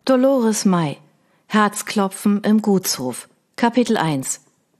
Dolores May. Herzklopfen im Gutshof. Kapitel 1.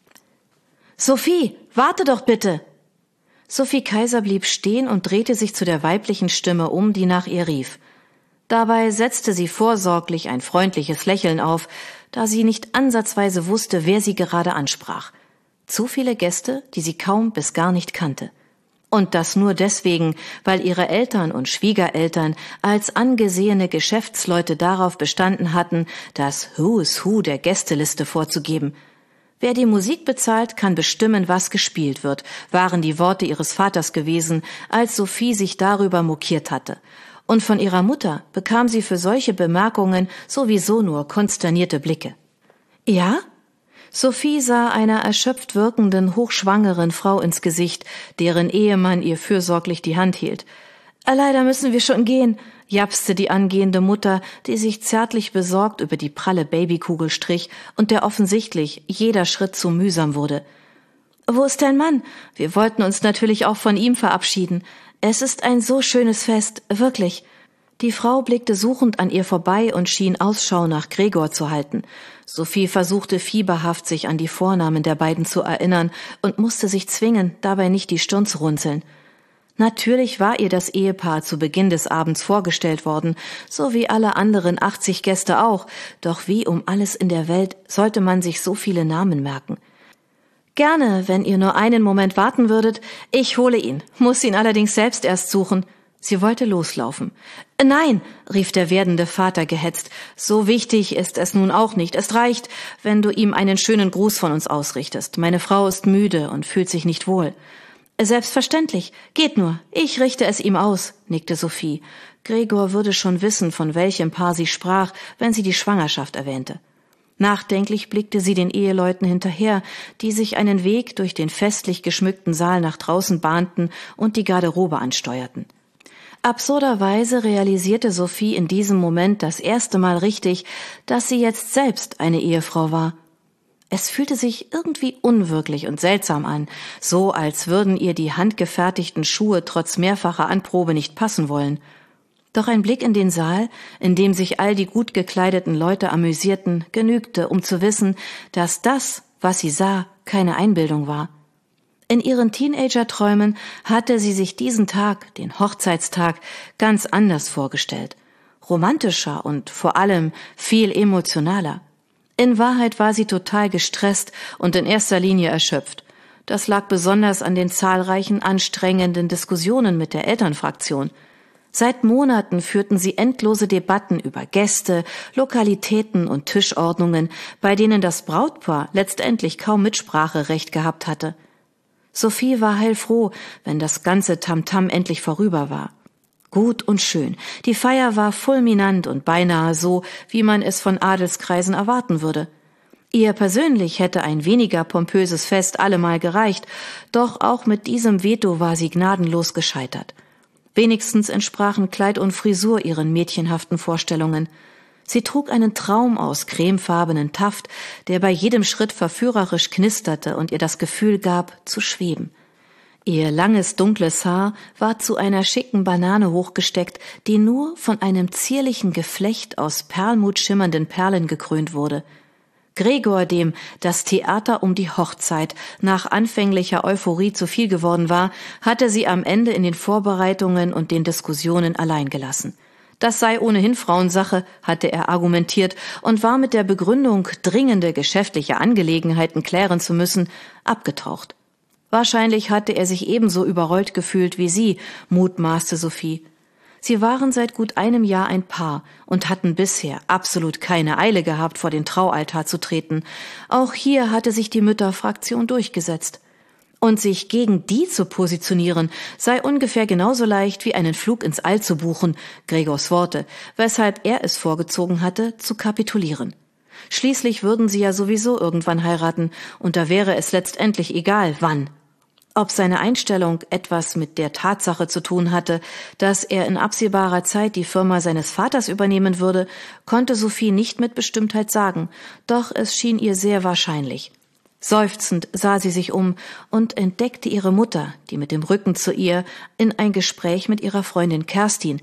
»Sophie, warte doch bitte!« Sophie Kaiser blieb stehen und drehte sich zu der weiblichen Stimme um, die nach ihr rief. Dabei setzte sie vorsorglich ein freundliches Lächeln auf, da sie nicht ansatzweise wusste, wer sie gerade ansprach. Zu viele Gäste, die sie kaum bis gar nicht kannte. Und das nur deswegen, weil ihre Eltern und Schwiegereltern als angesehene Geschäftsleute darauf bestanden hatten, das Who's Who der Gästeliste vorzugeben. »Wer die Musik bezahlt, kann bestimmen, was gespielt wird«, waren die Worte ihres Vaters gewesen, als Sophie sich darüber mokiert hatte. Und von ihrer Mutter bekam sie für solche Bemerkungen sowieso nur konsternierte Blicke. »Ja?« Sophie sah einer erschöpft wirkenden, hochschwangeren Frau ins Gesicht, deren Ehemann ihr fürsorglich die Hand hielt. »Leider müssen wir schon gehen«, japste die angehende Mutter, die sich zärtlich besorgt über die pralle Babykugel strich und der offensichtlich jeder Schritt zu mühsam wurde. »Wo ist dein Mann? Wir wollten uns natürlich auch von ihm verabschieden. Es ist ein so schönes Fest, wirklich.« Die Frau blickte suchend an ihr vorbei und schien Ausschau nach Gregor zu halten. Sophie versuchte fieberhaft, sich an die Vornamen der beiden zu erinnern und musste sich zwingen, dabei nicht die Stirn zu runzeln. Natürlich war ihr das Ehepaar zu Beginn des Abends vorgestellt worden, so wie alle anderen 80 Gäste auch, doch wie um alles in der Welt sollte man sich so viele Namen merken. »Gerne, wenn ihr nur einen Moment warten würdet. Ich hole ihn, muss ihn allerdings selbst erst suchen.« Sie wollte loslaufen. »Nein«, rief der werdende Vater gehetzt, »so wichtig ist es nun auch nicht. Es reicht, wenn du ihm einen schönen Gruß von uns ausrichtest. Meine Frau ist müde und fühlt sich nicht wohl.« »Selbstverständlich. Geht nur. Ich richte es ihm aus«, nickte Sophie. Gregor würde schon wissen, von welchem Paar sie sprach, wenn sie die Schwangerschaft erwähnte. Nachdenklich blickte sie den Eheleuten hinterher, die sich einen Weg durch den festlich geschmückten Saal nach draußen bahnten und die Garderobe ansteuerten. Absurderweise realisierte Sophie in diesem Moment das erste Mal richtig, dass sie jetzt selbst eine Ehefrau war. Es fühlte sich irgendwie unwirklich und seltsam an, so als würden ihr die handgefertigten Schuhe trotz mehrfacher Anprobe nicht passen wollen. Doch ein Blick in den Saal, in dem sich all die gut gekleideten Leute amüsierten, genügte, um zu wissen, dass das, was sie sah, keine Einbildung war. In ihren Teenager-Träumen hatte sie sich diesen Tag, den Hochzeitstag, ganz anders vorgestellt. Romantischer und vor allem viel emotionaler. In Wahrheit war sie total gestresst und in erster Linie erschöpft. Das lag besonders an den zahlreichen anstrengenden Diskussionen mit der Elternfraktion. Seit Monaten führten sie endlose Debatten über Gäste, Lokalitäten und Tischordnungen, bei denen das Brautpaar letztendlich kaum Mitspracherecht gehabt hatte. Sophie war heilfroh, wenn das ganze Tamtam endlich vorüber war. Gut und schön. Die Feier war fulminant und beinahe so, wie man es von Adelskreisen erwarten würde. Ihr persönlich hätte ein weniger pompöses Fest allemal gereicht, doch auch mit diesem Veto war sie gnadenlos gescheitert. Wenigstens entsprachen Kleid und Frisur ihren mädchenhaften Vorstellungen. Sie trug einen Traum aus cremefarbenen Taft, der bei jedem Schritt verführerisch knisterte und ihr das Gefühl gab, zu schweben. Ihr langes, dunkles Haar war zu einer schicken Banane hochgesteckt, die nur von einem zierlichen Geflecht aus perlmutschimmernden Perlen gekrönt wurde. Gregor, dem das Theater um die Hochzeit nach anfänglicher Euphorie zu viel geworden war, hatte sie am Ende in den Vorbereitungen und den Diskussionen allein gelassen. Das sei ohnehin Frauensache, hatte er argumentiert und war mit der Begründung, dringende geschäftliche Angelegenheiten klären zu müssen, abgetaucht. Wahrscheinlich hatte er sich ebenso überrollt gefühlt wie sie, mutmaßte Sophie. Sie waren seit gut einem Jahr ein Paar und hatten bisher absolut keine Eile gehabt, vor den Traualtar zu treten. Auch hier hatte sich die Mütterfraktion durchgesetzt. Und sich gegen die zu positionieren, sei ungefähr genauso leicht wie einen Flug ins All zu buchen, Gregors Worte, weshalb er es vorgezogen hatte, zu kapitulieren. Schließlich würden sie ja sowieso irgendwann heiraten, und da wäre es letztendlich egal, wann. Ob seine Einstellung etwas mit der Tatsache zu tun hatte, dass er in absehbarer Zeit die Firma seines Vaters übernehmen würde, konnte Sophie nicht mit Bestimmtheit sagen, doch es schien ihr sehr wahrscheinlich. Seufzend sah sie sich um und entdeckte ihre Mutter, die mit dem Rücken zu ihr in ein Gespräch mit ihrer Freundin Kerstin,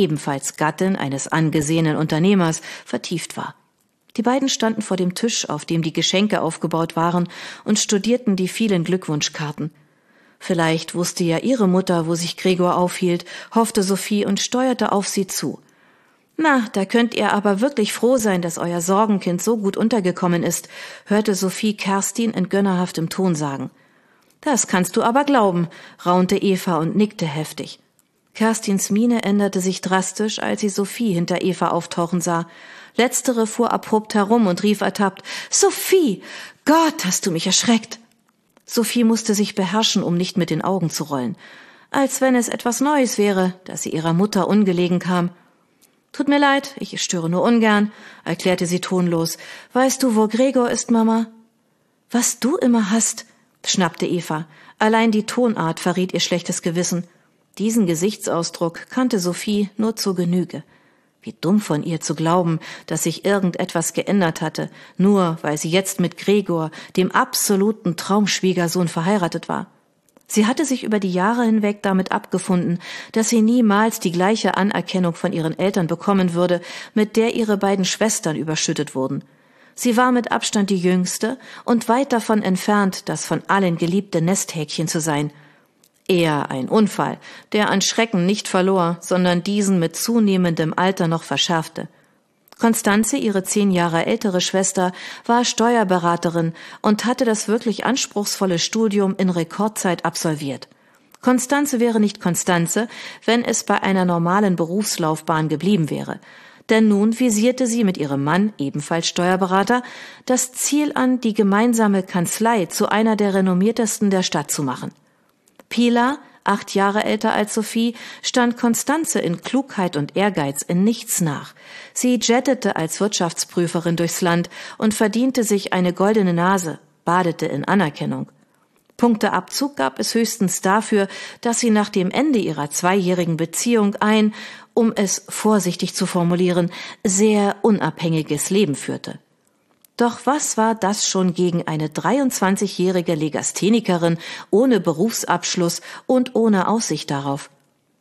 ebenfalls Gattin eines angesehenen Unternehmers, vertieft war. Die beiden standen vor dem Tisch, auf dem die Geschenke aufgebaut waren, und studierten die vielen Glückwunschkarten. Vielleicht wusste ja ihre Mutter, wo sich Gregor aufhielt, hoffte Sophie und steuerte auf sie zu. »Na, da könnt ihr aber wirklich froh sein, dass euer Sorgenkind so gut untergekommen ist«, hörte Sophie Kerstin in gönnerhaftem Ton sagen. »Das kannst du aber glauben«, raunte Eva und nickte heftig. Kerstins Miene änderte sich drastisch, als sie Sophie hinter Eva auftauchen sah. Letztere fuhr abrupt herum und rief ertappt: »Sophie! Gott, hast du mich erschreckt!« Sophie musste sich beherrschen, um nicht mit den Augen zu rollen. Als wenn es etwas Neues wäre, dass sie ihrer Mutter ungelegen kam. »Tut mir leid, ich störe nur ungern«, erklärte sie tonlos. »Weißt du, wo Gregor ist, Mama?« »Was du immer hast«, schnappte Eva. Allein die Tonart verriet ihr schlechtes Gewissen. Diesen Gesichtsausdruck kannte Sophie nur zur Genüge. Wie dumm von ihr zu glauben, dass sich irgendetwas geändert hatte, nur weil sie jetzt mit Gregor, dem absoluten Traumschwiegersohn, verheiratet war. Sie hatte sich über die Jahre hinweg damit abgefunden, dass sie niemals die gleiche Anerkennung von ihren Eltern bekommen würde, mit der ihre beiden Schwestern überschüttet wurden. Sie war mit Abstand die Jüngste und weit davon entfernt, das von allen geliebte Nesthäkchen zu sein. Eher ein Unfall, der an Schrecken nicht verlor, sondern diesen mit zunehmendem Alter noch verschärfte. Constanze, ihre 10 Jahre ältere Schwester, war Steuerberaterin und hatte das wirklich anspruchsvolle Studium in Rekordzeit absolviert. Constanze wäre nicht Constanze, wenn es bei einer normalen Berufslaufbahn geblieben wäre. Denn nun visierte sie mit ihrem Mann, ebenfalls Steuerberater, das Ziel an, die gemeinsame Kanzlei zu einer der renommiertesten der Stadt zu machen. Pilar, 8 Jahre älter als Sophie, stand Constanze in Klugheit und Ehrgeiz in nichts nach. Sie jettete als Wirtschaftsprüferin durchs Land und verdiente sich eine goldene Nase, badete in Anerkennung. Punkteabzug gab es höchstens dafür, dass sie nach dem Ende ihrer 2-jährigen Beziehung ein, um es vorsichtig zu formulieren, sehr unabhängiges Leben führte. Doch was war das schon gegen eine 23-jährige Legasthenikerin ohne Berufsabschluss und ohne Aussicht darauf?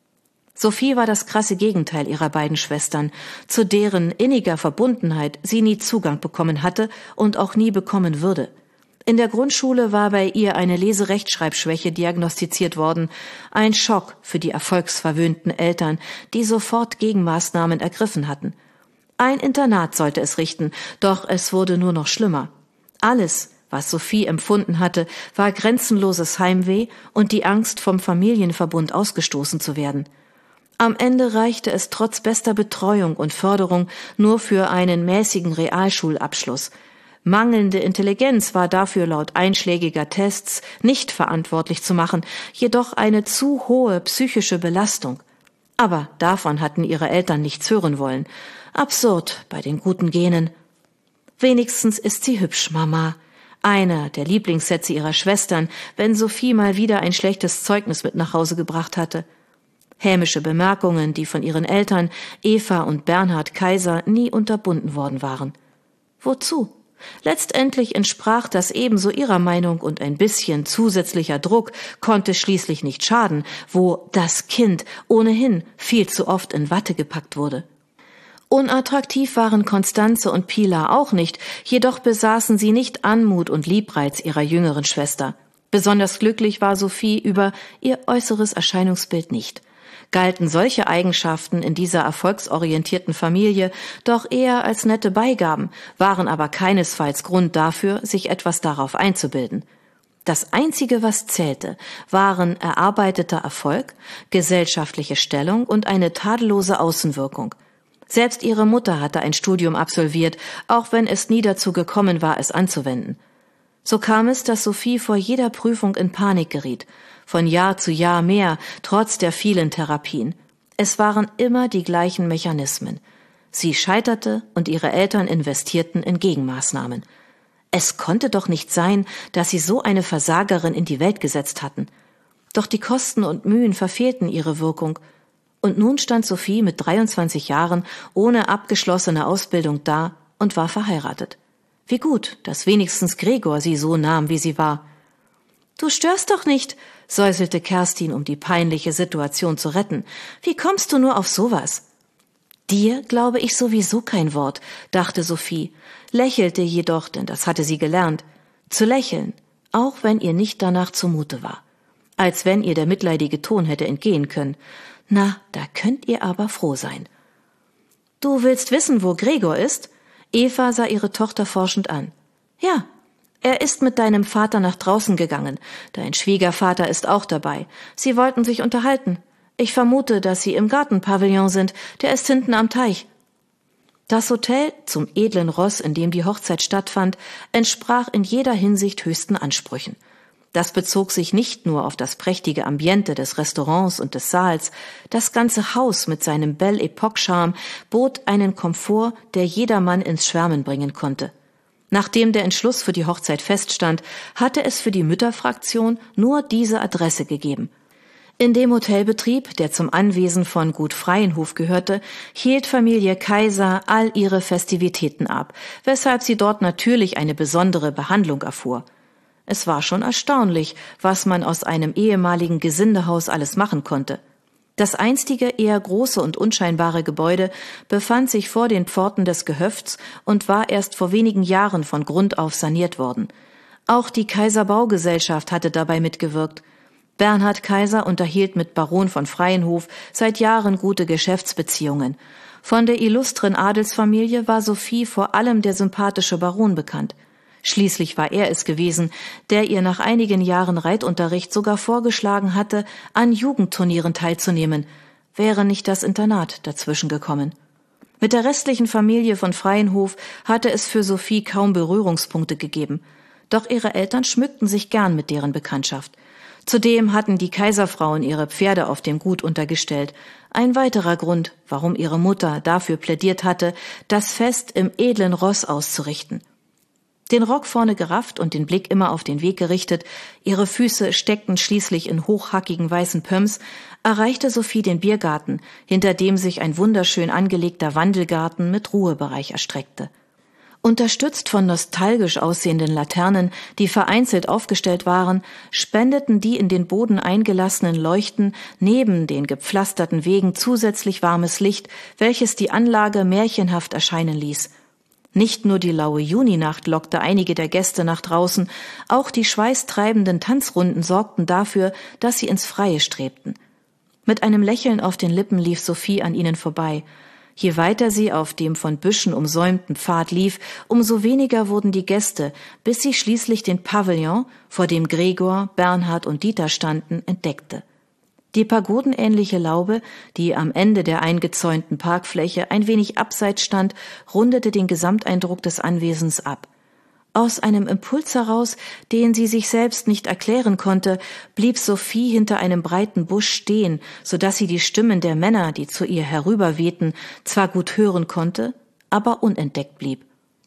Sophie war das krasse Gegenteil ihrer beiden Schwestern, zu deren inniger Verbundenheit sie nie Zugang bekommen hatte und auch nie bekommen würde. In der Grundschule war bei ihr eine Lese-Rechtschreibschwäche diagnostiziert worden, ein Schock für die erfolgsverwöhnten Eltern, die sofort Gegenmaßnahmen ergriffen hatten. Ein Internat sollte es richten, doch es wurde nur noch schlimmer. Alles, was Sophie empfunden hatte, war grenzenloses Heimweh und die Angst, vom Familienverbund ausgestoßen zu werden. Am Ende reichte es trotz bester Betreuung und Förderung nur für einen mäßigen Realschulabschluss. Mangelnde Intelligenz war dafür laut einschlägiger Tests nicht verantwortlich zu machen, jedoch eine zu hohe psychische Belastung. Aber davon hatten ihre Eltern nichts hören wollen. Absurd bei den guten Genen. »Wenigstens ist sie hübsch, Mama«, einer der Lieblingssätze ihrer Schwestern, wenn Sophie mal wieder ein schlechtes Zeugnis mit nach Hause gebracht hatte. Hämische Bemerkungen, die von ihren Eltern, Eva und Bernhard Kaiser, nie unterbunden worden waren. Wozu? Letztendlich entsprach das ebenso ihrer Meinung und ein bisschen zusätzlicher Druck konnte schließlich nicht schaden, wo das Kind ohnehin viel zu oft in Watte gepackt wurde. Unattraktiv waren Constanze und Pilar auch nicht, jedoch besaßen sie nicht Anmut und Liebreiz ihrer jüngeren Schwester. Besonders glücklich war Sophie über ihr äußeres Erscheinungsbild nicht. Galten solche Eigenschaften in dieser erfolgsorientierten Familie doch eher als nette Beigaben, waren aber keinesfalls Grund dafür, sich etwas darauf einzubilden. Das Einzige, was zählte, waren erarbeiteter Erfolg, gesellschaftliche Stellung und eine tadellose Außenwirkung. Selbst ihre Mutter hatte ein Studium absolviert, auch wenn es nie dazu gekommen war, es anzuwenden. So kam es, dass Sophie vor jeder Prüfung in Panik geriet. Von Jahr zu Jahr mehr, trotz der vielen Therapien. Es waren immer die gleichen Mechanismen. Sie scheiterte und ihre Eltern investierten in Gegenmaßnahmen. Es konnte doch nicht sein, dass sie so eine Versagerin in die Welt gesetzt hatten. Doch die Kosten und Mühen verfehlten ihre Wirkung. Und nun stand Sophie mit 23 Jahren ohne abgeschlossene Ausbildung da und war verheiratet. Wie gut, dass wenigstens Gregor sie so nahm, wie sie war. »Du störst doch nicht«, säuselte Kerstin, um die peinliche Situation zu retten. »Wie kommst du nur auf sowas?« Dir glaube ich sowieso kein Wort, dachte Sophie, lächelte jedoch, denn das hatte sie gelernt, zu lächeln, auch wenn ihr nicht danach zumute war. Als wenn ihr der mitleidige Ton hätte entgehen können. Na, da könnt ihr aber froh sein. Du willst wissen, wo Gregor ist? Eva sah ihre Tochter forschend an. Ja, er ist mit deinem Vater nach draußen gegangen. Dein Schwiegervater ist auch dabei. Sie wollten sich unterhalten. Ich vermute, dass sie im Gartenpavillon sind. Der ist hinten am Teich. Das Hotel zum edlen Ross, in dem die Hochzeit stattfand, entsprach in jeder Hinsicht höchsten Ansprüchen. Das bezog sich nicht nur auf das prächtige Ambiente des Restaurants und des Saals. Das ganze Haus mit seinem Belle Époque-Charme bot einen Komfort, der jedermann ins Schwärmen bringen konnte. Nachdem der Entschluss für die Hochzeit feststand, hatte es für die Mütterfraktion nur diese Adresse gegeben. In dem Hotelbetrieb, der zum Anwesen von Gut Freienhof gehörte, hielt Familie Kaiser all ihre Festivitäten ab, weshalb sie dort natürlich eine besondere Behandlung erfuhr. Es war schon erstaunlich, was man aus einem ehemaligen Gesindehaus alles machen konnte. Das einstige, eher große und unscheinbare Gebäude befand sich vor den Pforten des Gehöfts und war erst vor wenigen Jahren von Grund auf saniert worden. Auch die Kaiser Baugesellschaft hatte dabei mitgewirkt. Bernhard Kaiser unterhielt mit Baron von Freienhof seit Jahren gute Geschäftsbeziehungen. Von der illustren Adelsfamilie war Sophie vor allem der sympathische Baron bekannt. Schließlich war er es gewesen, der ihr nach einigen Jahren Reitunterricht sogar vorgeschlagen hatte, an Jugendturnieren teilzunehmen, wäre nicht das Internat dazwischen gekommen. Mit der restlichen Familie von Freienhof hatte es für Sophie kaum Berührungspunkte gegeben, doch ihre Eltern schmückten sich gern mit deren Bekanntschaft. Zudem hatten die Kaiserfrauen ihre Pferde auf dem Gut untergestellt, ein weiterer Grund, warum ihre Mutter dafür plädiert hatte, das Fest im edlen Ross auszurichten. Den Rock vorne gerafft und den Blick immer auf den Weg gerichtet, ihre Füße steckten schließlich in hochhackigen weißen Pumps, erreichte Sophie den Biergarten, hinter dem sich ein wunderschön angelegter Wandelgarten mit Ruhebereich erstreckte. Unterstützt von nostalgisch aussehenden Laternen, die vereinzelt aufgestellt waren, spendeten die in den Boden eingelassenen Leuchten neben den gepflasterten Wegen zusätzlich warmes Licht, welches die Anlage märchenhaft erscheinen ließ. Nicht nur die laue Juninacht lockte einige der Gäste nach draußen, auch die schweißtreibenden Tanzrunden sorgten dafür, dass sie ins Freie strebten. Mit einem Lächeln auf den Lippen lief Sophie an ihnen vorbei. Je weiter sie auf dem von Büschen umsäumten Pfad lief, umso weniger wurden die Gäste, bis sie schließlich den Pavillon, vor dem Gregor, Bernhard und Dieter standen, entdeckte. Die pagodenähnliche Laube, die am Ende der eingezäunten Parkfläche ein wenig abseits stand, rundete den Gesamteindruck des Anwesens ab. Aus einem Impuls heraus, den sie sich selbst nicht erklären konnte, blieb Sophie hinter einem breiten Busch stehen, so dass sie die Stimmen der Männer, die zu ihr herüberwehten, zwar gut hören konnte, aber unentdeckt blieb.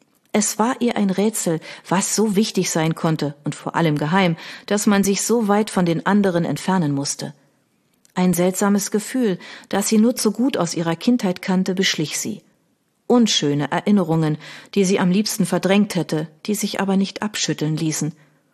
Es war ihr ein Rätsel, was so wichtig sein konnte und vor allem geheim, dass man sich so weit von den anderen entfernen musste. Ein seltsames Gefühl, das sie nur zu gut aus ihrer Kindheit kannte, beschlich sie. Unschöne Erinnerungen, die sie am liebsten verdrängt hätte, die sich aber nicht abschütteln ließen.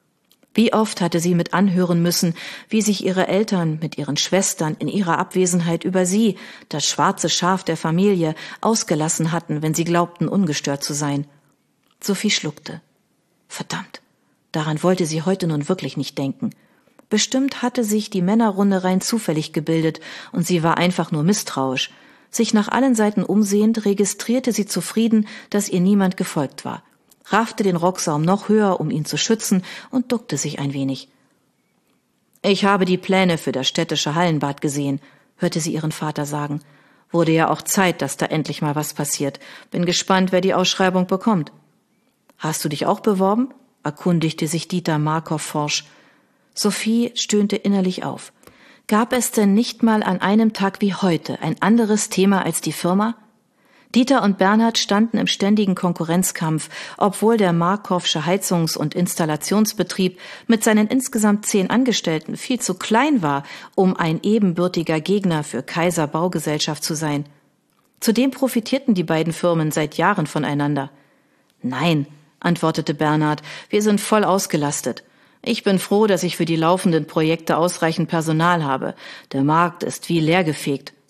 Wie oft hatte sie mit anhören müssen, wie sich ihre Eltern mit ihren Schwestern in ihrer Abwesenheit über sie, das schwarze Schaf der Familie, ausgelassen hatten, wenn sie glaubten, ungestört zu sein. Sophie schluckte. Verdammt, daran wollte sie heute nun wirklich nicht denken. Bestimmt hatte sich die Männerrunde rein zufällig gebildet und sie war einfach nur misstrauisch. Sich nach allen Seiten umsehend, registrierte sie zufrieden, dass ihr niemand gefolgt war, raffte den Rocksaum noch höher, um ihn zu schützen, und duckte sich ein wenig. »Ich habe die Pläne für das städtische Hallenbad gesehen«, hörte sie ihren Vater sagen. »Wurde ja auch Zeit, dass da endlich mal was passiert. Bin gespannt, wer die Ausschreibung bekommt.« »Hast du dich auch beworben?« erkundigte sich Dieter Markow forsch. Sophie stöhnte innerlich auf. Gab es denn nicht mal an einem Tag wie heute ein anderes Thema als die Firma? Dieter und Bernhard standen im ständigen Konkurrenzkampf, obwohl der Markowsche Heizungs- und Installationsbetrieb mit seinen insgesamt 10 Angestellten viel zu klein war, um ein ebenbürtiger Gegner für Kaiser Baugesellschaft zu sein. Zudem profitierten die beiden Firmen seit Jahren voneinander. »Nein«, antwortete Bernhard, »wir sind voll ausgelastet. Ich bin froh, dass ich für die laufenden Projekte ausreichend Personal habe. Der Markt ist wie leergefegt.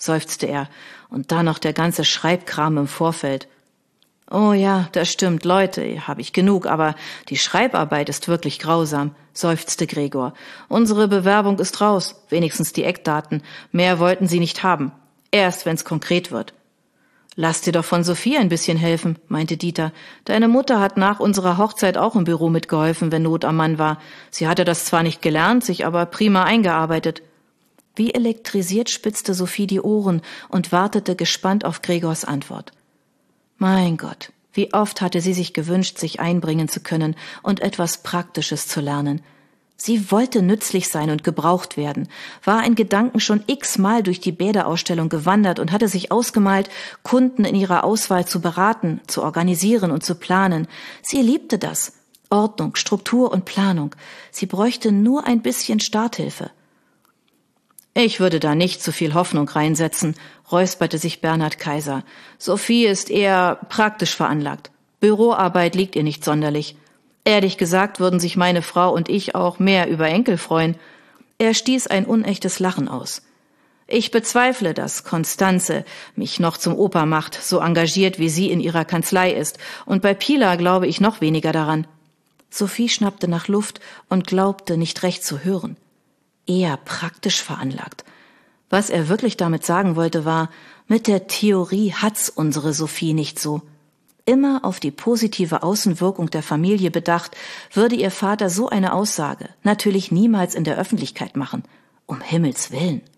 seufzte er. Und dann noch der ganze Schreibkram im Vorfeld. Oh ja, das stimmt, Leute, habe ich genug, aber die Schreibarbeit ist wirklich grausam, seufzte Gregor. Unsere Bewerbung ist raus, wenigstens die Eckdaten. Mehr wollten sie nicht haben. Erst, wenn's konkret wird. Lass dir doch von Sophie ein bisschen helfen, meinte Dieter. Deine Mutter hat nach unserer Hochzeit auch im Büro mitgeholfen, wenn Not am Mann war. Sie hatte das zwar nicht gelernt, sich aber prima eingearbeitet. Wie elektrisiert spitzte Sophie die Ohren und wartete gespannt auf Gregors Antwort. Mein Gott, wie oft hatte sie sich gewünscht, sich einbringen zu können und etwas Praktisches zu lernen. Sie wollte nützlich sein und gebraucht werden, war in Gedanken schon x-mal durch die Bäderausstellung gewandert und hatte sich ausgemalt, Kunden in ihrer Auswahl zu beraten, zu organisieren und zu planen. Sie liebte das. Ordnung, Struktur und Planung. Sie bräuchte nur ein bisschen Starthilfe. Ich würde da nicht zu viel Hoffnung reinsetzen, räusperte sich Bernhard Kaiser. Sophie ist eher praktisch veranlagt. Büroarbeit liegt ihr nicht sonderlich. Ehrlich gesagt würden sich meine Frau und ich auch mehr über Enkel freuen. Er stieß ein unechtes Lachen aus. Ich bezweifle, dass Constanze mich noch zum Opa macht, so engagiert wie sie in ihrer Kanzlei ist. Und bei Pilar glaube ich noch weniger daran. Sophie schnappte nach Luft und glaubte nicht recht zu hören. Eher praktisch veranlagt. Was er wirklich damit sagen wollte war, mit der Theorie hat's unsere Sophie nicht so. Immer auf die positive Außenwirkung der Familie bedacht, würde ihr Vater so eine Aussage natürlich niemals in der Öffentlichkeit machen. Um Himmels Willen.